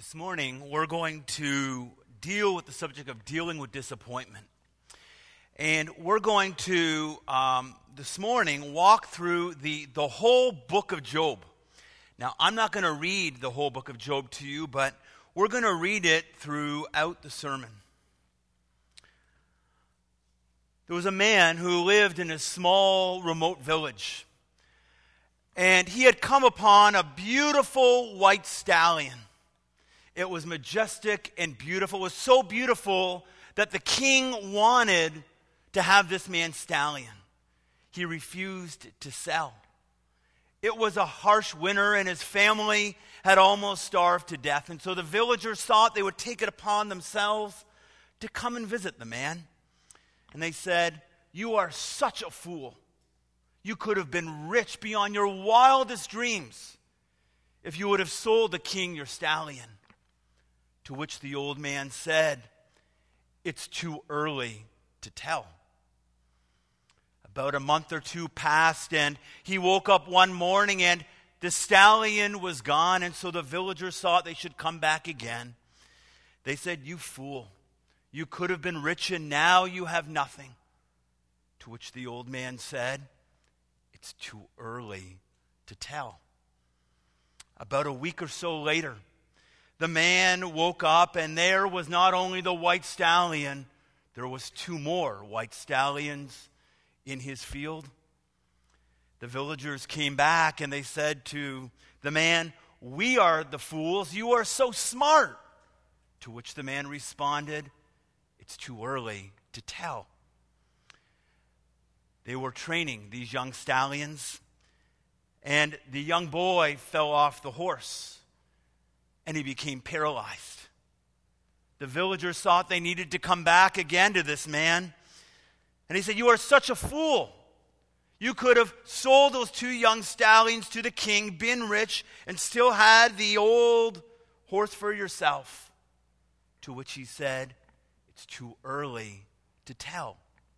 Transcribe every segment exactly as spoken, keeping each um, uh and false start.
This morning, we're going to deal with the subject of dealing with disappointment. And we're going to, um, this morning, walk through the, the whole book of Job. Now, I'm not going to read the whole book of Job to you, but we're going to read it throughout the sermon. There was a man who lived in a small, remote village. And he had come upon a beautiful white stallion. It was majestic and beautiful. It was so beautiful that the king wanted to have this man's stallion. He refused to sell. It was a harsh winter, and his family had almost starved to death. And so the villagers thought they would take it upon themselves to come and visit the man. And they said, "You are such a fool. You could have been rich beyond your wildest dreams if you would have sold the king your stallion." To which the old man said, "It's too early to tell." About a month or two passed, and he woke up one morning, and the stallion was gone, and so the villagers thought they should come back again. They said, "You fool, you could have been rich, and now you have nothing." To which the old man said, "It's too early to tell." About a week or so later, the man woke up, and there was not only the white stallion, there was two more white stallions in his field. The villagers came back, and they said to the man, "We are the fools. You are so smart." To which the man responded, "It's too early to tell." They were training these young stallions, and the young boy fell off the horse, and he became paralyzed. The villagers thought they needed to come back again to this man. And he said, "You are such a fool. You could have sold those two young stallions to the king, been rich, and still had the old horse for yourself." To which he said, "It's too early to tell."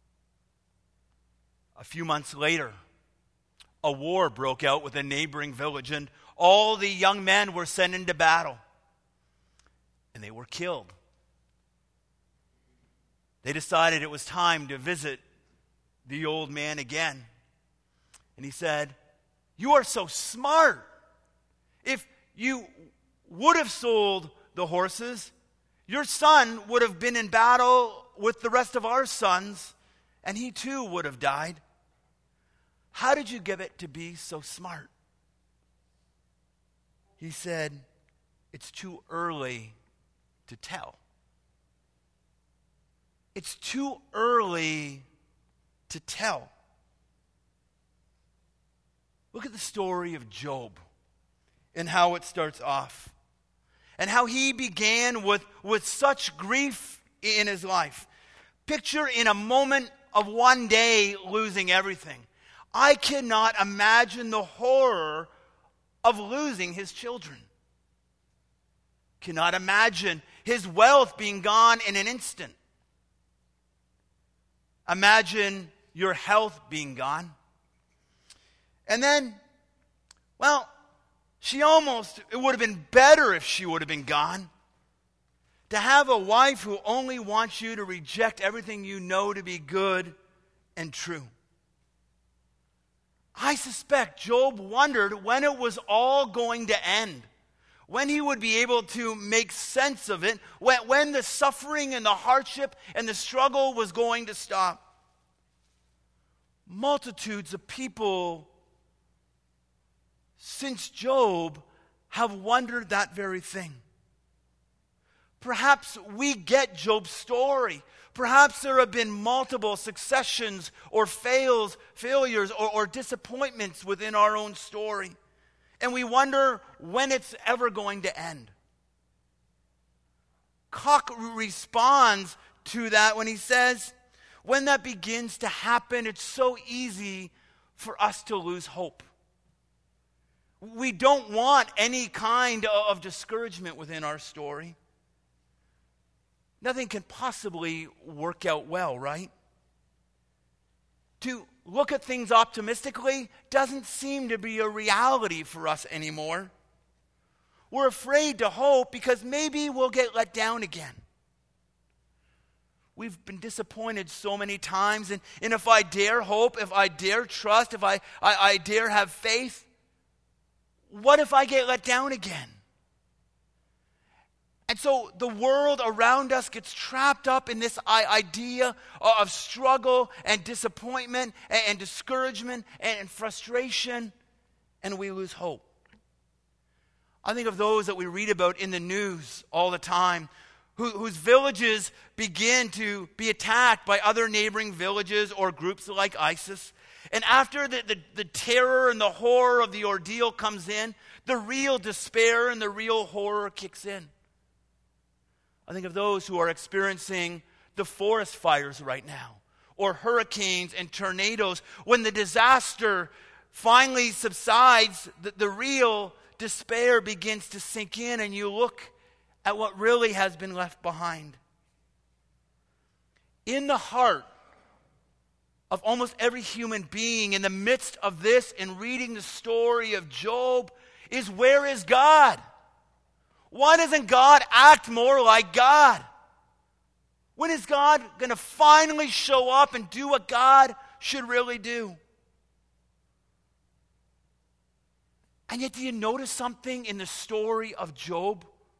A few months later, a war broke out with a neighboring village, and all the young men were sent into battle, and they were killed. They decided it was time to visit the old man again. And he said, "You are so smart. If you would have sold the horses, your son would have been in battle with the rest of our sons, and he too would have died. How did you get it to be so smart?" He said, "It's too early to tell." It's too early to tell. Look at the story of Job and how it starts off. And how he began with, with such grief in his life. Picture in a moment of one day losing everything. I cannot imagine the horror of losing his children. Cannot imagine his wealth being gone in an instant. Imagine your health being gone. And then, well, she almost, it would have been better if she would have been gone. To have a wife who only wants you to reject everything you know to be good and true. I suspect Job wondered when it was all going to end. When he would be able to make sense of it. When, when the suffering and the hardship and the struggle was going to stop. Multitudes of people since Job have wondered that very thing. Perhaps we get Job's story. Perhaps there have been multiple successions or fails, failures or, or disappointments within our own story. And we wonder when it's ever going to end. Koch responds to that when he says, when that begins to happen, it's so easy for us to lose hope. We don't want any kind of discouragement within our story. Nothing can possibly work out well, right? To look at things optimistically doesn't seem to be a reality for us anymore. We're afraid to hope because maybe we'll get let down again. We've been disappointed so many times, and, and if I dare hope, if I dare trust, if I, I, I dare have faith, what if I get let down again? And so the world around us gets trapped up in this idea of struggle and disappointment and, and discouragement and, and frustration, and we lose hope. I think of those that we read about in the news all the time, who, whose villages begin to be attacked by other neighboring villages or groups like ISIS. And after the, the, the terror and the horror of the ordeal comes in, the real despair and the real horror kicks in. I think of those who are experiencing the forest fires right now, or hurricanes and tornadoes. When the disaster finally subsides, the, the real despair begins to sink in, and you look at what really has been left behind. In the heart of almost every human being, in the midst of this and reading the story of Job, is where is God? Why doesn't God act more like God? When is God going to finally show up and do what God should really do? And yet, do you notice something in the story of Job?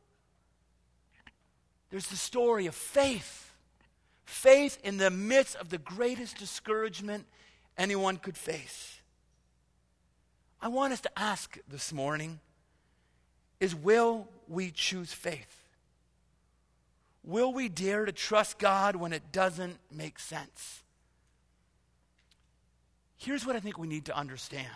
There's the story of faith. Faith in the midst of the greatest discouragement anyone could face. I want us to ask this morning is, will we choose faith? Will we dare to trust God when it doesn't make sense? Here's what I think we need to understand.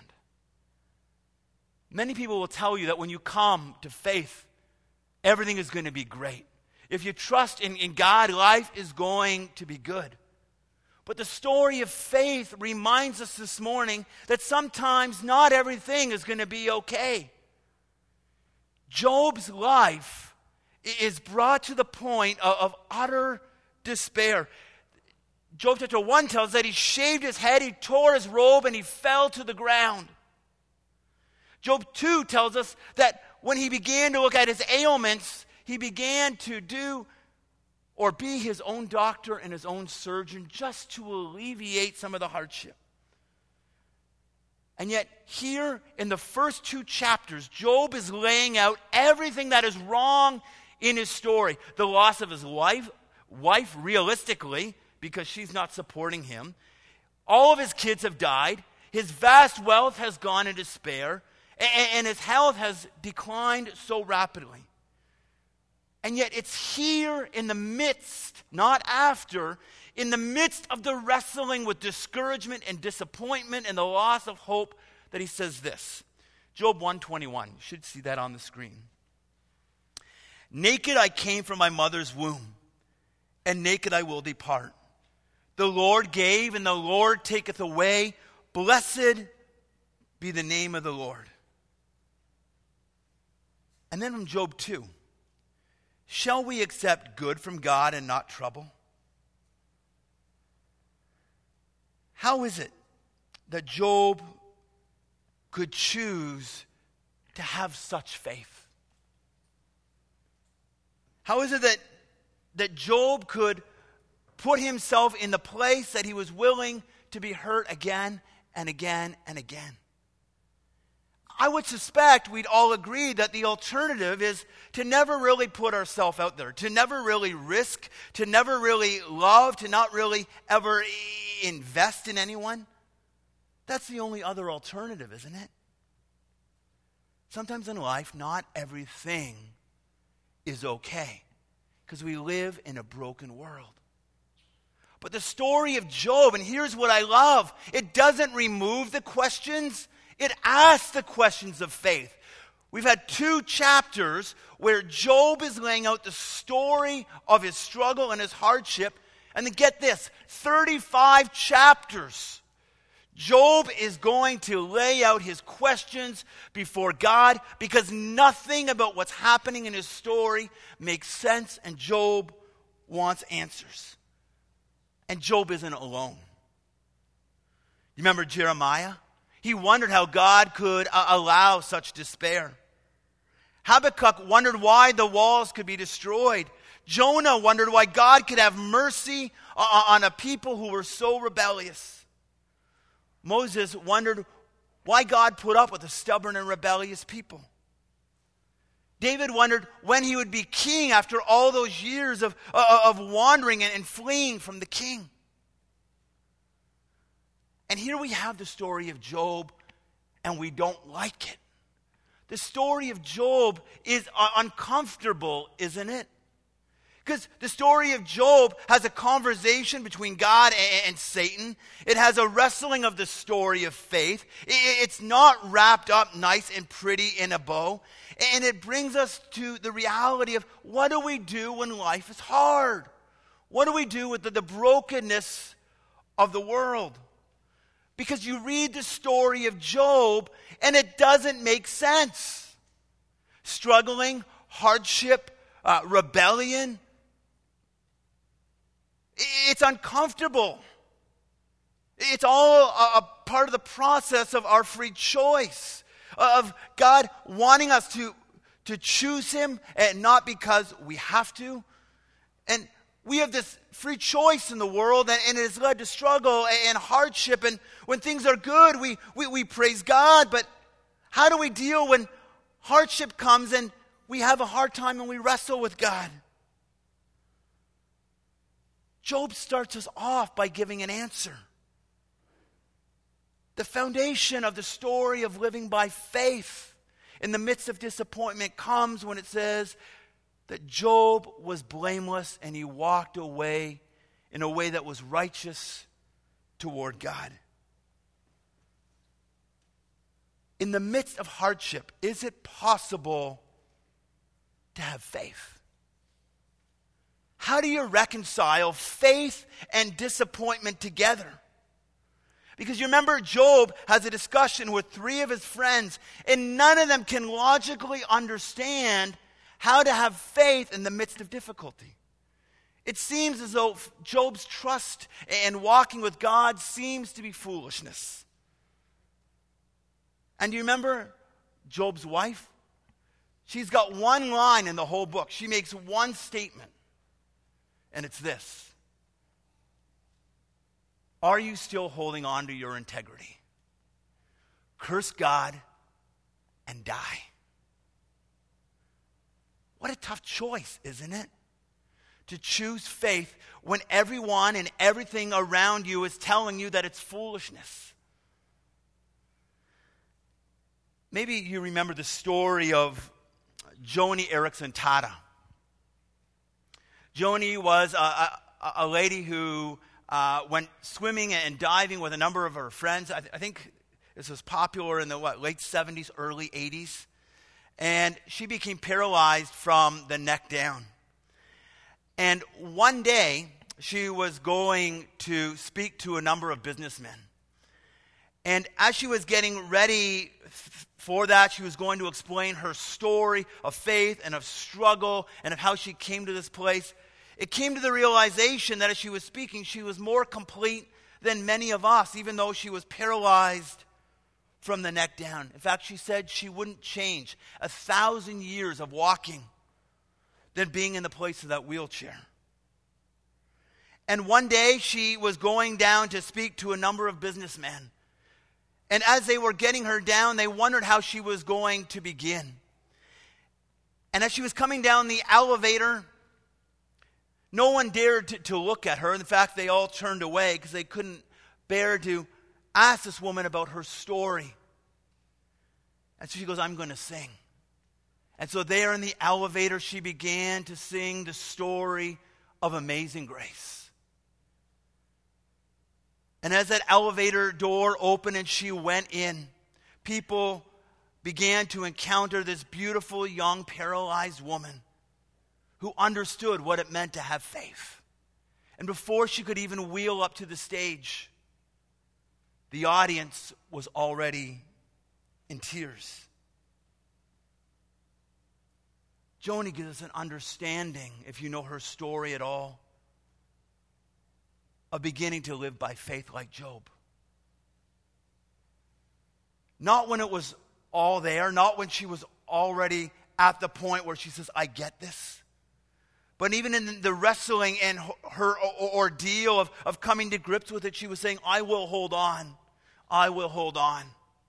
Many people will tell you that when you come to faith, everything is going to be great. If you trust in, in God, life is going to be good. But the story of faith reminds us this morning that sometimes not everything is going to be okay. Job's life is brought to the point of, of utter despair. Job chapter one tells us that he shaved his head, he tore his robe, and he fell to the ground. Job two tells us that when he began to look at his ailments, he began to do or be his own doctor and his own surgeon just to alleviate some of the hardship. And yet here in the first two chapters, Job is laying out everything that is wrong in his story. The loss of his wife, wife realistically, because she's not supporting him. All of his kids have died. His vast wealth has gone into despair. And his health has declined so rapidly. And yet it's here in the midst, not after, in the midst of the wrestling with discouragement and disappointment and the loss of hope that he says this. Job one twenty-one. You should see that on the screen. Naked I came from my mother's womb, and naked I will depart. The Lord gave, and the Lord taketh away. Blessed be the name of the Lord. And then from Job two. Shall we accept good from God and not trouble? How is it that Job could choose to have such faith? How is it that, that Job could put himself in the place that he was willing to be hurt again and again and again? I would suspect we'd all agree that the alternative is to never really put ourselves out there, to never really risk, to never really love, to not really ever invest in anyone. That's the only other alternative, isn't it? Sometimes in life, not everything is okay because we live in a broken world. But the story of Job, and here's what I love, it doesn't remove the questions. It asks the questions of faith. We've had two chapters where Job is laying out the story of his struggle and his hardship. And then get this, thirty-five chapters. Job is going to lay out his questions before God because nothing about what's happening in his story makes sense, and Job wants answers. And Job isn't alone. You remember Jeremiah? He wondered how God could uh, allow such despair. Habakkuk wondered why the walls could be destroyed. Jonah wondered why God could have mercy on a people who were so rebellious. Moses wondered why God put up with a stubborn and rebellious people. David wondered when he would be king after all those years of, of wandering and fleeing from the king. And here we have the story of Job, and we don't like it. The story of Job is uncomfortable, isn't it? Because the story of Job has a conversation between God and Satan. It has a wrestling of the story of faith. It's not wrapped up nice and pretty in a bow. And it brings us to the reality of what do we do when life is hard? What do we do with the, the brokenness of the world? Because you read the story of Job and it doesn't make sense. Struggling, hardship, uh, rebellion. It's uncomfortable. It's all a, a part of the process of our free choice. Of God wanting us to, to choose Him, and not because we have to. And we have this free choice in the world, and, and it has led to struggle and hardship. And when things are good, we, we, we praise God. But how do we deal when hardship comes and we have a hard time and we wrestle with God? Job starts us off by giving an answer. The foundation of the story of living by faith in the midst of disappointment comes when it says that Job was blameless and he walked away in a way that was righteous toward God. In the midst of hardship, is it possible to have faith? How do you reconcile faith and disappointment together? Because you remember, Job has a discussion with three of his friends, and none of them can logically understand how to have faith in the midst of difficulty. It seems as though Job's trust and walking with God seems to be foolishness. And do you remember Job's wife? She's got one line in the whole book. She makes one statement, and it's this: are you still holding on to your integrity? Curse God and die. What a tough choice, isn't it? To choose faith when everyone and everything around you is telling you that it's foolishness. Maybe you remember the story of Joni Eareckson Tada. Joni was a, a, a lady who Uh, went swimming and diving with a number of her friends. I, th- I think this was popular in the what, late seventies, early eighties. And she became paralyzed from the neck down. And one day, she was going to speak to a number of businessmen. And as she was getting ready f- for that, she was going to explain her story of faith and of struggle and of how she came to this place. It came to the realization that as she was speaking, she was more complete than many of us, even though she was paralyzed from the neck down. In fact, she said she wouldn't change a thousand years of walking than being in the place of that wheelchair. And one day she was going down to speak to a number of businessmen. And as they were getting her down, they wondered how she was going to begin. And as she was coming down the elevator, no one dared to, to look at her. In fact, they all turned away because they couldn't bear to ask this woman about her story. And so she goes, I'm going to sing. And so there in the elevator, she began to sing the story of Amazing Grace. And as that elevator door opened and she went in, people began to encounter this beautiful young paralyzed woman who understood what it meant to have faith. And before she could even wheel up to the stage, the audience was already in tears. Joni gives us an understanding, if you know her story at all, of beginning to live by faith like Job. Not when it was all there, not when she was already at the point where she says, I get this. But even in the wrestling and her ordeal of, of coming to grips with it, she was saying, I will hold on. I will hold on.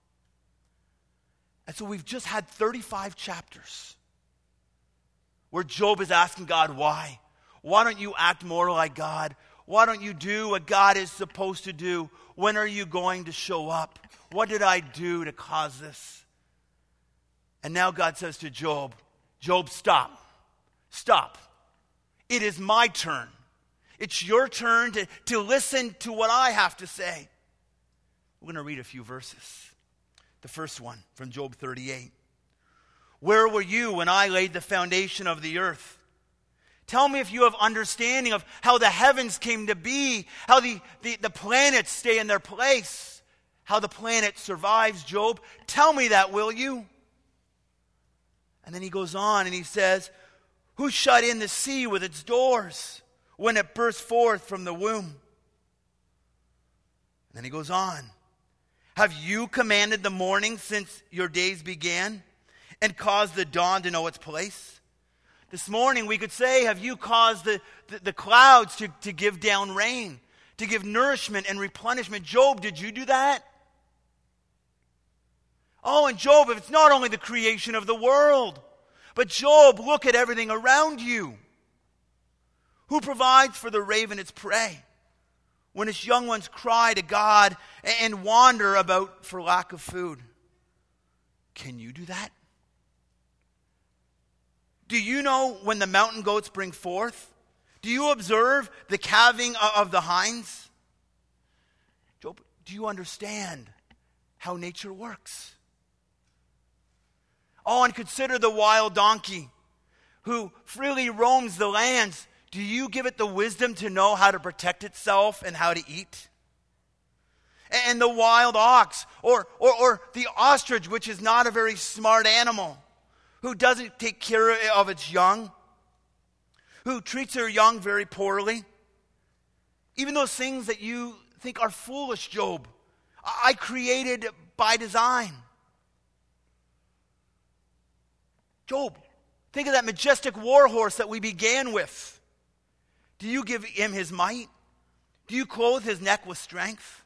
And so we've just had thirty-five chapters where Job is asking God, why? Why don't you act more like God? Why don't you do what God is supposed to do? When are you going to show up? What did I do to cause this? And now God says to Job, Job, stop. Stop. It is my turn. It's your turn to, to listen to what I have to say. We're going to read a few verses. The first one from Job thirty-eight. Where were you when I laid the foundation of the earth? Tell me if you have understanding of how the heavens came to be, how the, the, the planets stay in their place, how the planet survives, Job. Tell me that, will you? And then he goes on and he says, who shut in the sea with its doors when it burst forth from the womb? And then he goes on. Have you commanded the morning since your days began and caused the dawn to know its place? This morning we could say, have you caused the, the, the clouds to, to give down rain, to give nourishment and replenishment? Job, did you do that? Oh, and Job, if it's not only the creation of the world, but Job, look at everything around you. Who provides for the raven its prey when its young ones cry to God and wander about for lack of food? Can you do that? Do you know when the mountain goats bring forth? Do you observe the calving of the hinds? Job, do you understand how nature works? Oh, and consider the wild donkey who freely roams the lands. Do you give it the wisdom to know how to protect itself and how to eat? And the wild ox, or, or, or the ostrich, which is not a very smart animal, who doesn't take care of its young, who treats her young very poorly. Even those things that you think are foolish, Job, I created by design. Job, think of that majestic war horse that we began with. Do you give him his might? Do you clothe his neck with strength?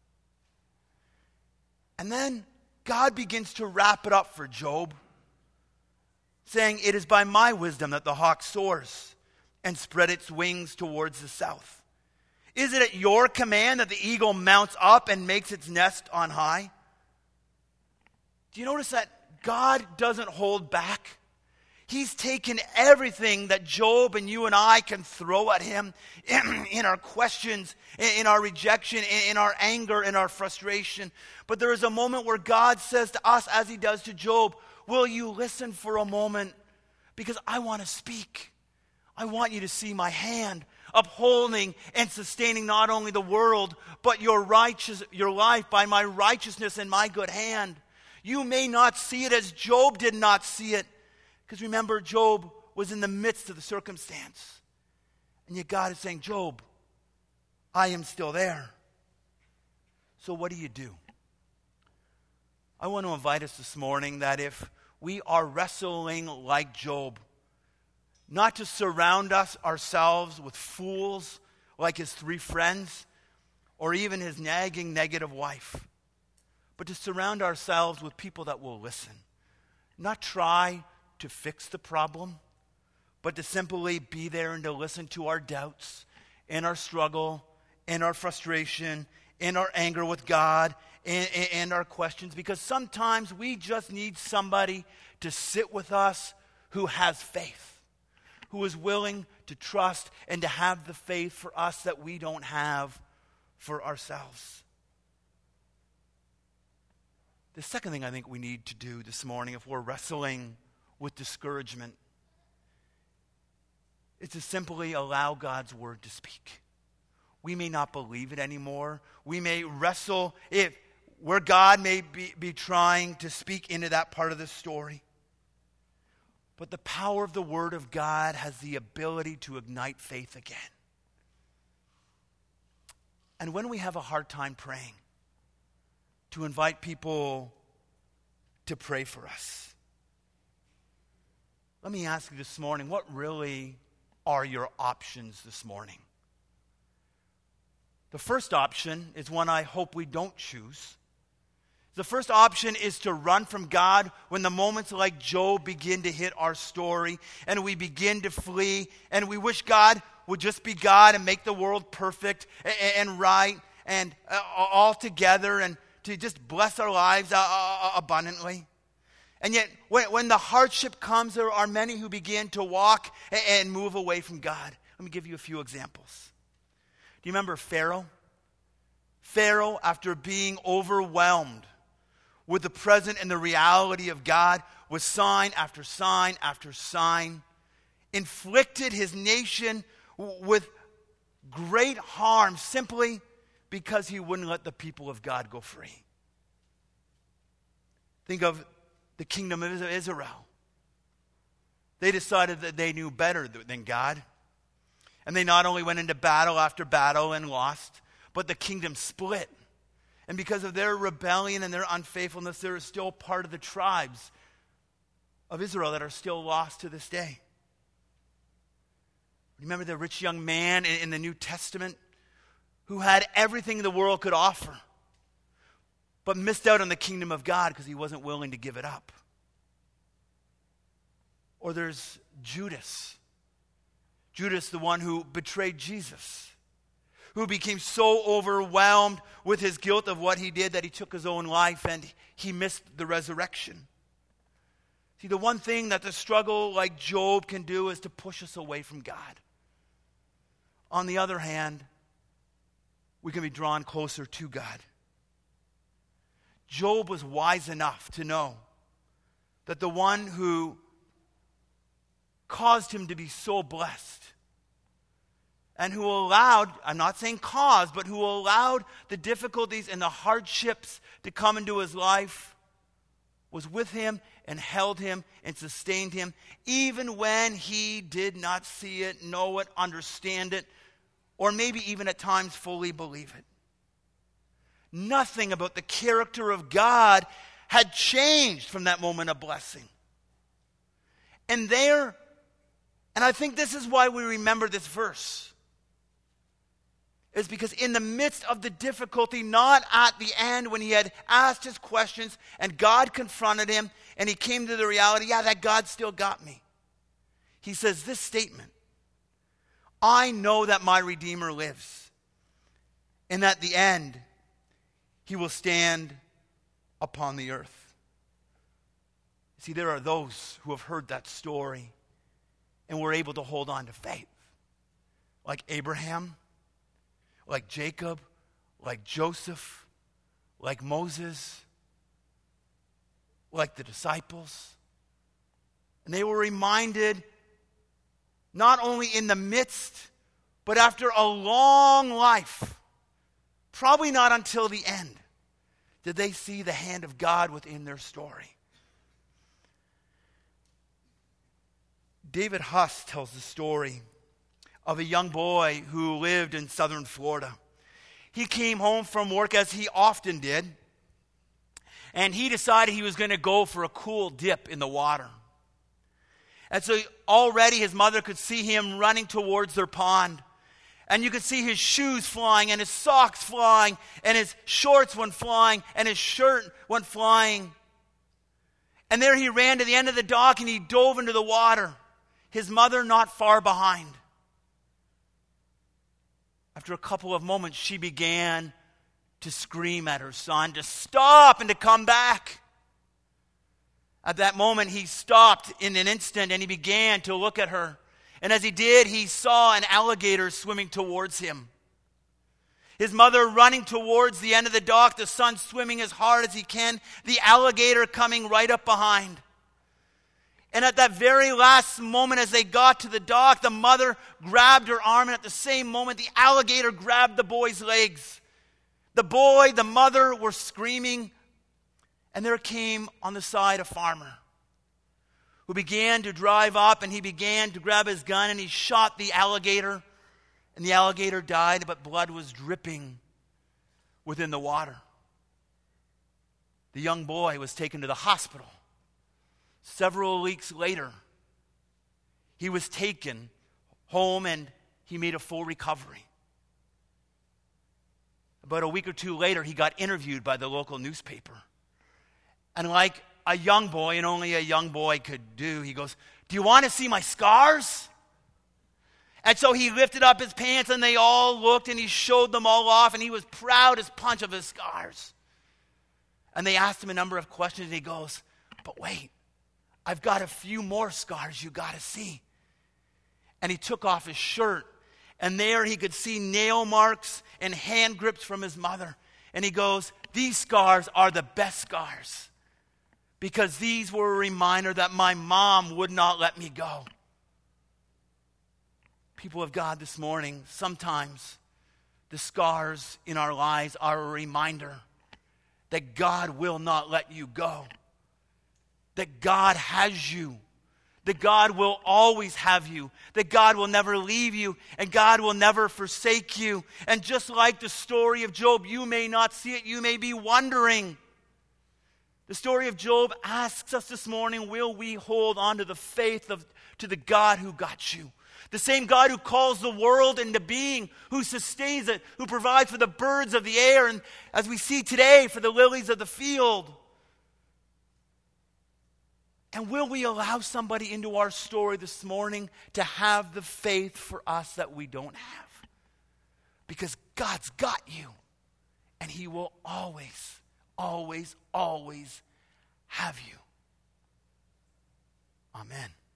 And then God begins to wrap it up for Job, saying, it is by my wisdom that the hawk soars and spread its wings towards the south. Is it at your command that the eagle mounts up and makes its nest on high? Do you notice that God doesn't hold back? He's taken everything that Job and you and I can throw at him in, in our questions, in, in our rejection, in, in our anger, in our frustration. But there is a moment where God says to us, as he does to Job, will you listen for a moment? Because I want to speak. I want you to see my hand upholding and sustaining not only the world, but your righteous, your life by my righteousness and my good hand. You may not see it as Job did not see it. Because remember, Job was in the midst of the circumstance. And yet God is saying, Job, I am still there. So what do you do? I want to invite us this morning that if we are wrestling like Job, not to surround us ourselves with fools like his three friends or even his nagging negative wife, but to surround ourselves with people that will listen, not try to fix the problem, but to simply be there and to listen to our doubts and our struggle and our frustration and our anger with God and, and, and our questions, because sometimes we just need somebody to sit with us who has faith, who is willing to trust and to have the faith for us that we don't have for ourselves. The second thing I think we need to do this morning, if we're wrestling with discouragement, is to simply allow God's word to speak. We may not believe it anymore. We may wrestle if where God may be, be trying to speak into that part of the story. But the power of the word of God has the ability to ignite faith again. And when we have a hard time praying, to invite people to pray for us. let me ask you this morning, what really are your options this morning? The first option is one I hope we don't choose. The first option is to run from God when the moments like Job begin to hit our story and we begin to flee and we wish God would just be God and make the world perfect and, and right and uh, all together and to just bless our lives uh, abundantly. And yet when, when the hardship comes, there are many who begin to walk and, and move away from God. Let me give you a few examples. Do you remember Pharaoh? Pharaoh, after being overwhelmed with the presence and the reality of God, with sign after sign after sign, inflicted his nation with great harm simply because he wouldn't let the people of God go free. Think of the kingdom of Israel. They decided that they knew better than God. And they not only went into battle after battle and lost, but the kingdom split. And because of their rebellion and their unfaithfulness, there is still part of the tribes of Israel that are still lost to this day. Remember the rich young man in the New Testament who had everything the world could offer, but missed out on the kingdom of God because he wasn't willing to give it up. Or there's Judas. Judas, the one who betrayed Jesus, who became so overwhelmed with his guilt of what he did that he took his own life and he missed the resurrection. See, the one thing that the struggle like Job can do is to push us away from God. On the other hand, we can be drawn closer to God. Job was wise enough to know that the one who caused him to be so blessed and who allowed, I'm not saying caused, but who allowed the difficulties and the hardships to come into his life, was with him and held him and sustained him, even when he did not see it, know it, understand it, or maybe even at times fully believe it. Nothing about the character of God had changed from that moment of blessing. And there, and I think this is why we remember this verse, is because in the midst of the difficulty, not at the end when he had asked his questions and God confronted him and he came to the reality, yeah, that God still got me. He says this statement, I know that my Redeemer lives, and at the end he will stand upon the earth. See, there are those who have heard that story and were able to hold on to faith, like Abraham, like Jacob, like Joseph, like Moses, like the disciples. And they were reminded, not only in the midst, but after a long life, probably not until the end, did they see the hand of God within their story. David Huss tells the story of a young boy who lived in southern Florida. He came home from work, as he often did, and he decided he was going to go for a cool dip in the water. And so already his mother could see him running towards their pond. And you could see his shoes flying and his socks flying and his shorts went flying and his shirt went flying. And there he ran to the end of the dock and he dove into the water. His mother not far behind. After a couple of moments, she began to scream at her son to stop and to come back. At that moment, he stopped in an instant and he began to look at her. And as he did, he saw an alligator swimming towards him. His mother running towards the end of the dock, the son swimming as hard as he can, the alligator coming right up behind. And at that very last moment, as they got to the dock, the mother grabbed her arm, and at the same moment, the alligator grabbed the boy's legs. The boy, the mother were screaming, and there came on the side a farmer who began to drive up, and he began to grab his gun, and he shot the alligator, and the alligator died, but blood was dripping within the water. The young boy was taken to the hospital. Several weeks later, He was taken home and he made a full recovery. About a week or two later, he got interviewed by the local newspaper. And like a young boy, and only a young boy could do, he goes, "Do you want to see my scars?" And so he lifted up his pants and they all looked and he showed them all off and he was proud as punch of his scars. And they asked him a number of questions and he goes, "But wait, I've got a few more scars you got to see." And he took off his shirt and there he could see nail marks and hand grips from his mother. And he goes, "These scars are the best scars because these were a reminder that my mom would not let me go." People of God, this morning, sometimes the scars in our lives are a reminder that God will not let you go, that God has you, that God will always have you, that God will never leave you, and God will never forsake you. And just like the story of Job, you may not see it, you may be wondering. The story of Job asks us this morning, will we hold on to the faith of to the God who got you? The same God who calls the world into being, who sustains it, who provides for the birds of the air, and as we see today, for the lilies of the field. And will we allow somebody into our story this morning to have the faith for us that we don't have? Because God's got you, and He will always, always, always have you. Amen.